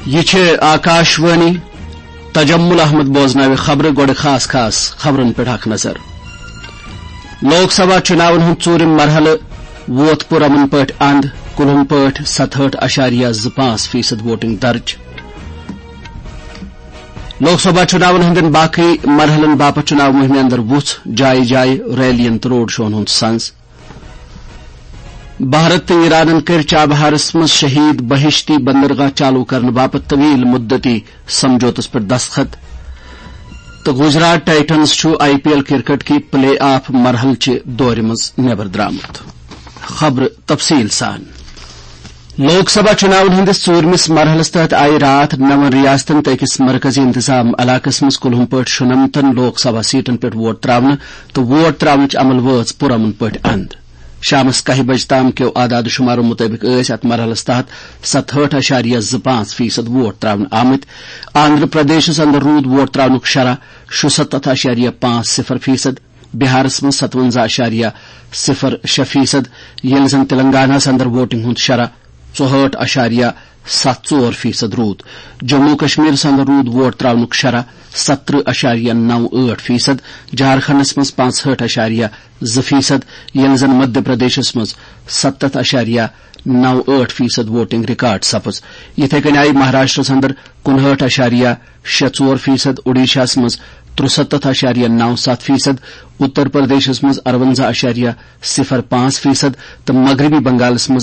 یہ آکاشوانی تجمل احمد بوزناو خبر گوڑ خاص خاص خبرن پہ اخ نظر لوک سبھا چناون ہند ژوٗرِم مرحلہ ووت پُرامن پٲٹھۍ اند کُلہم پٲٹھۍ 67.25% ووٹنگ درج لوک سبھا چناون ہندین باقی مرحلن باپت چناو مہم اندر وُژھ جائے جائے ریلین تو روڈ شون ہند سنز بھارت تو ایرانن کر چابہارس مز شہید بہشتی بندرگاہ چالو کرنے باپت طویل مدتی سمجھوتس پر دستخط تو گجرات ٹائٹنز چھُ IPL کرکٹ کی پلے آف مرحل چہ دورِ مز نیبر درامت خبر تفصیل سان لوک سبھا چناون ہندس ژوٗرمس مرحلس تحت آئی رات 9 ریاستن تو أکس مرکزی انتظام علاقس مز کُلہم پٲٹھۍ 96 لوک سبھا سیٹن پہ ووٹ تراونہ تو ووٹ تراونٕچ عمل وٲژ پُرامن پٲٹھۍ اند شامس 10 بج تام کیو اعداد شمارو مطابق ات مرحلس تحت 67.25% ووٹ تراون آمت آندھرا پردیشس اندر رود ووٹ تراونک شرح 67.50%، بہارس مز 57.06%، یل زن تلنگانہ اندر ووٹنگ ہند شرح 64.74% رود جموں کشمیر اندر رود ووٹ تراونک شرح 70.98%، جھارکھنڈس مز 65.2%، یل زن مدھیہ پردیشس مز 7.98% ووٹنگ ریکارڈ سپز یتھے کن آئی مہاراشٹرس اندر 59.64%، اڈیشہ مز 63.97%، اتر پردیشس مز 58.05% تو مغربی بنگالس مز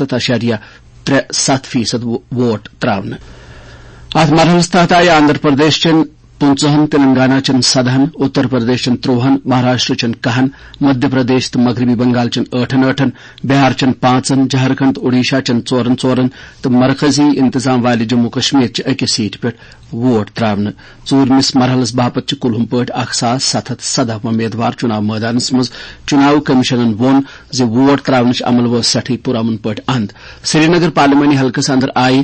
68.37% ووٹ تراون ات مرحلس تحت آئی آندھرا پردیش چن 15، تلنگانہ چن 17، اتر پردیش چن 13، مہاراشٹر چن 11، مدھیہ پردیش تو مغربی بنگال چن 8، بہار چن 5، جھارکھنڈ تو اڈیشہ چن 4 تو مرکزی انتظام والے جموں کشمیر چہ أکس سیٹ پہ ووٹ تراون ژوٗرمس مرحلس باپت کُلہم پٲٹھۍ 1710 امیدوار چناو میدانس مز چناو کمیشنن وون زِ ووٹ تراونٕچ عمل وٲژ سٹھٕے پُرامن پٲٹھۍ اند سری نگر پارلیمانی حلقس اندر آئی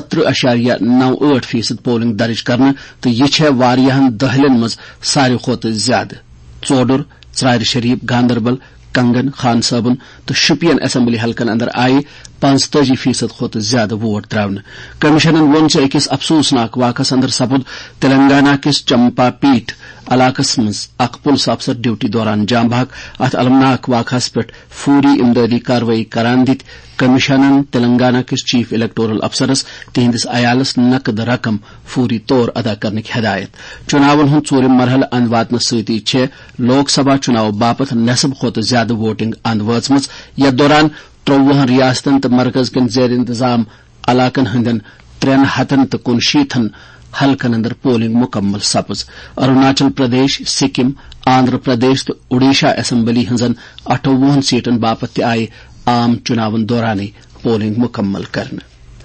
70.98% پولنگ درج کرنہٕ تو یہ چھ واریاہن دہلن مز ساروی کھۄتہٕ زیادٕ ژوڈُر، ژرارِ شریف، گاندربل، کنگن، خان صٲبن تو شپین اسمبلی حلقن اندر آئی 45% کھۄتہٕ زیادٕ ووٹ تراونہٕ کمیشنن ووٚن زِ أکِس افسوسناک واقعس اندر سپُد تلنگانہ کِس چمپا پیٹ علاقس مز اکھ پُلس افسر ڈیوٹی دوران جام بحق ات المناک واقعس پہ فوری امدادی کاروٲیی کران دِتۍ کمیشنن تلنگانہ کِس چیف الیکٹورل افسرس تہندس عیالس نقد رقم فوری طور ادا کرنٕکۍ ہدایت چناون ہند ژوٗرِم مرحلہ اند واتنس سۭتی چھ لوک سبھا چناو باپت نصب کھۄتہٕ زیادٕ ووٹنگ اند وٲژمٕژ یتھ دوران 53 ریاستن تو مرکز کن زیر انتظام علاقن ہندین 369 حلقن اندر پولنگ مکمل سپز اروناچل پردیش، سکم، آندھرا پردیش تو اڈیشہ اسمبلی ہنزن 58 سیٹن باپت تہ آئی عام چناون دوران پولنگ مکمل کرنے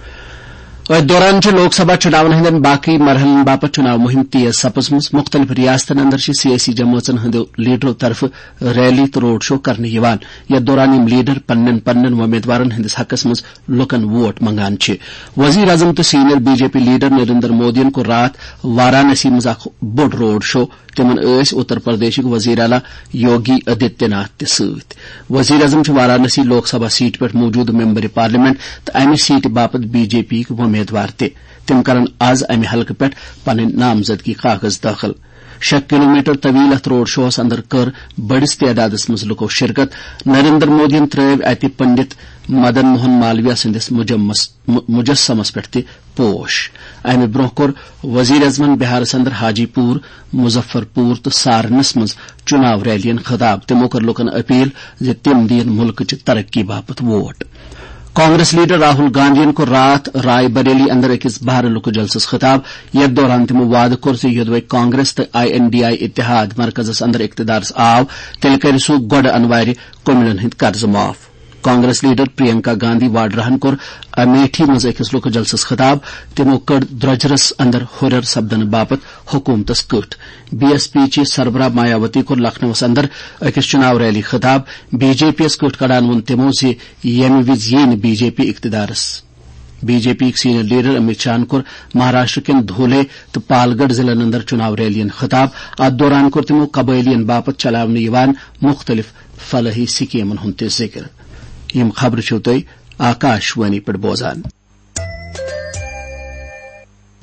ات دوران لوک سبھا چناون ہندین باقی مرحلن باپت چناو مہم تیز سپزمز مختلف ریاستن اندر سیاسی جماعتن ہندو لیڈرو طرف ریلی تو روڈ شو کرنے یوان یتھ دوران یم لیڈر پنن امیدوارن ہندس حقس مز لکن ووٹ منگان چھ وزیر اعظم تو سینئر BJP لیڈر نریندر مودین کو رات وارانسی مز اخ بوڑ روڈ شو تمن اتر پردیش وزیر اعلی یوگی آدتیہ ناتھ تہ ست وزیر اعظم وارانسی لوک سبھا سیٹ پہ موجود ممبر پارلیمنٹ تو امہ سیٹ باپت BJP امیدوار تم کرن آز امہ حلقہ پہ پن نامزدگی کاغذ داخل 6 کلومیٹر طویل ات روڈ شوس اندر کر بڑس تعدادس مز لکو شرکت نریندر مودین ترٲو اتہ پنڈت مدن موہن مالویہ سندس مجسمس پہ تہ پوش امہ برہ کور وزیر اعظمن بہارس اندر حاجی پور، مظفر پور تو سارنس مز چناو ریلین خطاب تمو کر لکن اپیل ز تم دین ملک چہ ترقی باپت ووٹ کانگریس لیڈر راہل گاندھی کو رات رائے بریلی اندر أکس بہر لکہ جلسس خطاب یتھ دوران تمو وعدہ کور ز یودوے کانگریس تو INDI اتحاد مرکزس اندر اقتدارس آو تیل کر سہ گۄڈٕ انوارِ کوملن ہند قرض معاف کانگریس لیڈر پرینکا گاندھی واڈراہن کور امیٹھی مز أکس لکہ جلسس خطاب تمو کڑ درجرس اندر ہرر سپدن باپت حکومتس کٹ BSP چہ سربراہ مایاوتی کور لکھنؤس اندر أکس چناو ریلی خطاب BJP یس کٹ کڑان وون تمو ز یمہ وز BJP اقتدارس BJP senior leader Amit Shah کور مہاراشٹر کن دھولے تو پالگڑھ ضلع اندر چناو ریلین خطاب ات دوران کور تمو قبائلین باپت چلاونہ یوان مختلف فلاحی سکیمن ہند تہ ذکر یم خبر چھو تُہۍ آکاشوانی پٮ۪ٹھ بوزان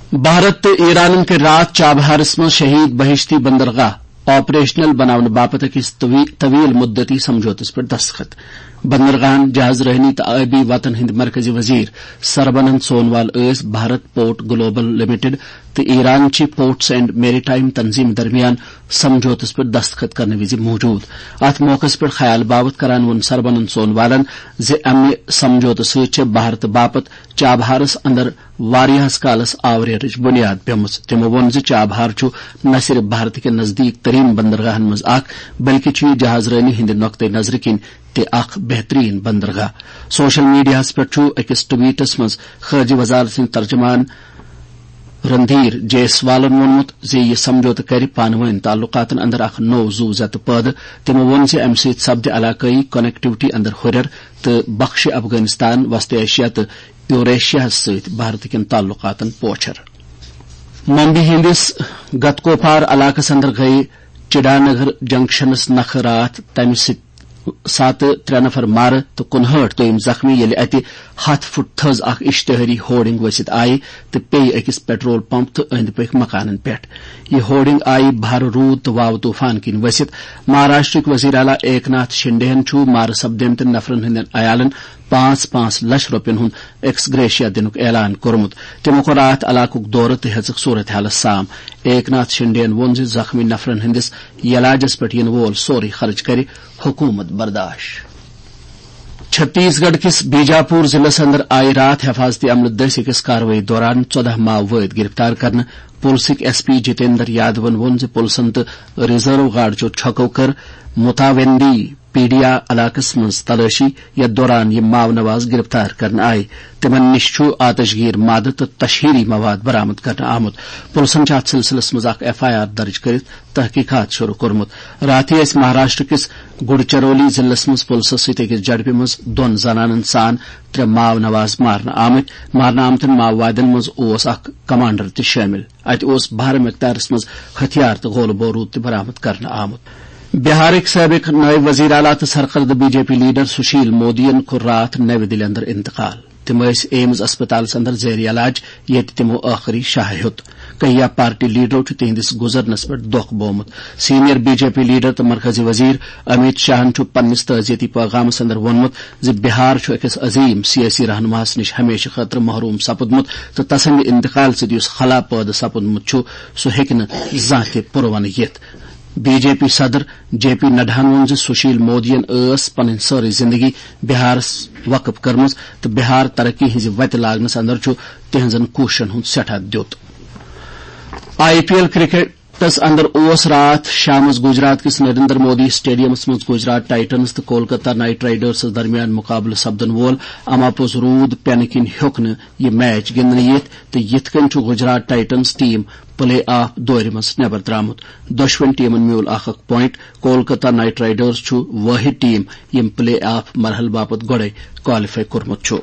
भारत तो ईरान के रात चाबहारस में शहीद बहिश्ती बंदरगाह ऑपरेशनल बनाने बापत अकिस तवील मुद्दती समझौतस पर दस्तखत बंदरगाहन जहाज रहनी तो आबी वतन हिंद मरकजी वजीर Sarbananda Sonowal Bharat port global limited तो ईरान ची पोर्ट्स एंड मेरीटाइम तंजीम दरमियान समझौतस पर दस्तखत करने विजि मौजूद अत मौकस पर ख्याल बाबत करान वोन सरबनंद सोनवालन जे अमे समझौत सच भारत बापत चाबहारस अंदर वारियास कालस आवरेरच बुनियाद पेमस तमो वोन जे चाबहार छु न सिर्फ भारत के नजदीक तरीन बंदरगाहन मज अख बल्कि छु जहाज रनी हिंद नुक्ते नजर किन ते अख बेहतरीन बंदरगाह सोशल मीडिया पे छु अकिस ट्वीटस मज खर्ज वजारत सिंह तर्जमान रणधीर जयसवालन वोनमुत जे यह समझौत कर पानवन ताल्लुकातन अंदर अख नो जू जत पद तमो वोन जे अम सत सपद इलाकई कनेक्टिविटी अंदर हुरर तो बख्श अफगानिस्तान वस्त एशिया तो यूरेशिया सत भारत कन ताल्लुकातन पोछर मुंबई हिंदिस गतकोपार इलाकस अंदर गई चिड़ानगर जंक्शनस नख रात तम सात 3 नफर मार तो 59 तोम जख्मी ये अत 100 फुट थज अख इश्तहारी होर्डिंग वसित आय तो पे अकिस पेट्रोल पंप तो अंद पक मकानन पे यह होर्डिंग आय भार रूद तो वाव तूफान किन वसित महाराष्ट्र वजीर आला एकनाथ शिंडेहन छु मार सपदेमत नफरन हंदन अयालन 5-5 लाख रुपयन हुंद एक्सग्रेशिया दिनुक ऐलान कोरमुत तमो को रात इलाकुक दौर तो हेजक सूरत हाल साम एकनाथ शिंडेन वोन जे जख्मी नफरन हंदिस इलाजस पे इन वोल सोरी खर्च कर हुकूमत बर्दाश्त छत्तीसगढ़ किस बीजापुर जिले अंदर आय रात हिफाजती अमल दस किस कार्रवाई दौरान 14 माओवाद गिरफ्तार करने पुलिसिक एसपी जितेंद्र यादवन वोन जे पुलिसन तो रिजर्व गार्ड चो छको कर मुतावेंदी पीडिया इलाकस मज तलाशी यथ दौरान यह माव नवाज गिरफ्तार करने आये तिमन निश छु आतशगीर माद तो तशहीरी मवाद बरामद करने आमुत पुलिसन अत सिलसिलस मज एफआईआर दर्ज कर तहकीकात शुरू कोरमुत रात महाराष्ट्र किस गुड़चरौली जिलस मज पुलिस सत जड़पे मज 2 जनानन सान 3 माव नवाज मारना आमतन माओवादिन मज ओस अख कमांडर ति शामिल अत ओस भार मिकदारस मज हथियार तो गोल बारूद ति बरामद करने आमुत बिहारिक सबक नायब वजीर आला तो सरकर्द बीजेपी लीडर सुशील मोदियन को रात नई दिल्ली अंदर इंतकाल तम एम्स अस्पताल अंदर जेर इलाज ये तमो आखिरी शाह हेत कहिया पार्टी लीडरों तिहंदिस गुजरनस पे दुख बोमुत सीनियर बीजेपी लीडर तो मरकजी वजीर अमित शाहन पन्निस तजियती पैगामस अंदर वोनमुत ज बिहार अकिस अजीम सियासी रहनुमास निश हमेशा खतर महरूम सपदमुत तो तसंद इंतकाल सद खला पैद सपदमुत सह हेक्न जां पुरवन यिथ बीजेपी सदर जेपी नड्डाहन वोन ज सुशील मोदियन पन सारी जिंदगी बिहार वक्फ करमज तो बिहार तरक्की हिज वत लागनस अंदर तिहजन कोशिशन हुंद सठा द्योत आईपीएल क्रिकेटस अंदर ओस रात शामस गुजरात किस नरेंद्र मोदी स्टेडियमस मज गुजरात टाइटन्स तो कोलकाता नाइट राइडर्स दरमियान मुकाबले सपदन वोल अमापोज रूद पेन किन हेक यह मैच गिंदने यिथ तो यिथ कन Gujarat Titans team playoff दौर मज नबर द्रामुत दोशवन टीमन म्यूल अख पॉइंट कोलकाता नाइट राइडर्स वाहिद टीम यम प्ले ऑफ मरहल बापत गोड़े क्वालिफाई कोरमुत छु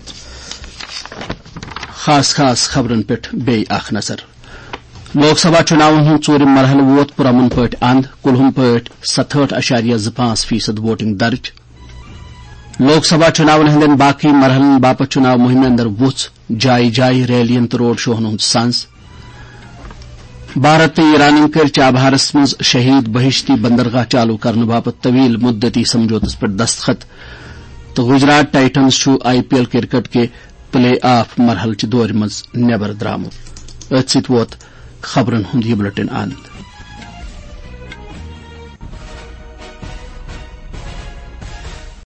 खास खास खबरन पे बे अख नजर लोकसभा चुनावन हूं चूरम मरहल वोत पुरमन पट अंध कुलहुम पट 67.25% वोटिंग दर्ज लोकसभा चुनावन हंदन बाकी मरहलन बापत चुनाव मुहिम अंदर वुच जाय जाय रैलियन तो रोड शोहन हूं सांस भारत तो ईरान कर चाबहारस मज शहीद बहिश्ती बंदरगाह चालू करने बापत तवील मुद्दती समझौतस पर दस्तखत तो गुजरात टाइटन्स आईपीएल क्रिकेट के प्ले ऑफ मरहल दौर मज नबर द्रामुत अत सत वोत खबरन हुंद यह बुलेटिन अंत।